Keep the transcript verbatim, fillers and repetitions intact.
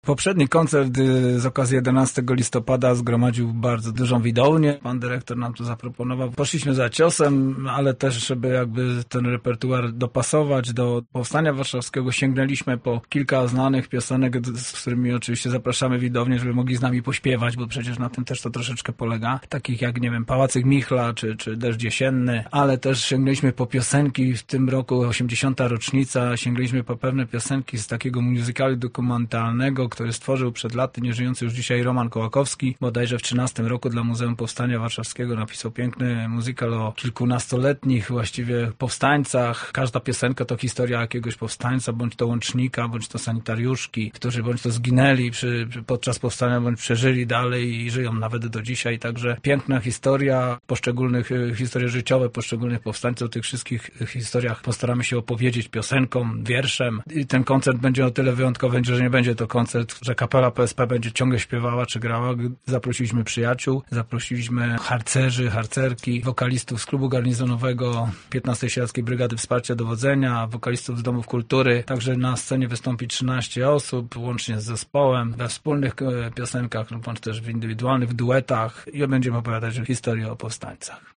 Poprzedni koncert z okazji jedenastego listopada zgromadził bardzo dużą widownię. Pan dyrektor nam tu zaproponował. Poszliśmy za ciosem, ale też, żeby jakby ten repertuar dopasować do Powstania Warszawskiego, sięgnęliśmy po kilka znanych piosenek, z którymi oczywiście zapraszamy widownię, żeby mogli z nami pośpiewać, bo przecież na tym też to troszeczkę polega. Takich jak, nie wiem, Pałacyk Michla, czy, czy Deszcz Jesienny, ale też sięgnęliśmy po piosenki. W tym roku osiemdziesiąta rocznica, sięgnęliśmy po pewne piosenki z takiego musicalu dokumentalnego, który stworzył przed laty nieżyjący już dzisiaj Roman Kołakowski. Bodajże w trzynastym roku dla Muzeum Powstania Warszawskiego napisał piękny musical o kilkunastoletnich właściwie powstańcach. Każda piosenka to historia jakiegoś powstańca, bądź to łącznika, bądź to sanitariuszki, którzy bądź to zginęli przy, podczas powstania, bądź przeżyli dalej i żyją nawet do dzisiaj. Także piękna historia poszczególnych, historie życiowe poszczególnych powstańców. O tych wszystkich historiach postaramy się opowiedzieć piosenką, wierszem. I ten koncert będzie o tyle wyjątkowy, że nie będzie to koncert, że kapela P S P będzie ciągle śpiewała czy grała. Zaprosiliśmy przyjaciół, zaprosiliśmy harcerzy, harcerki, wokalistów z klubu garnizonowego piętnastej Sieradzkiej Brygady Wsparcia Dowodzenia, wokalistów z Domów Kultury. Także na scenie wystąpi trzynaście osób, łącznie z zespołem, we wspólnych piosenkach, bądź też w indywidualnych, w duetach i będziemy opowiadać historię o powstańcach.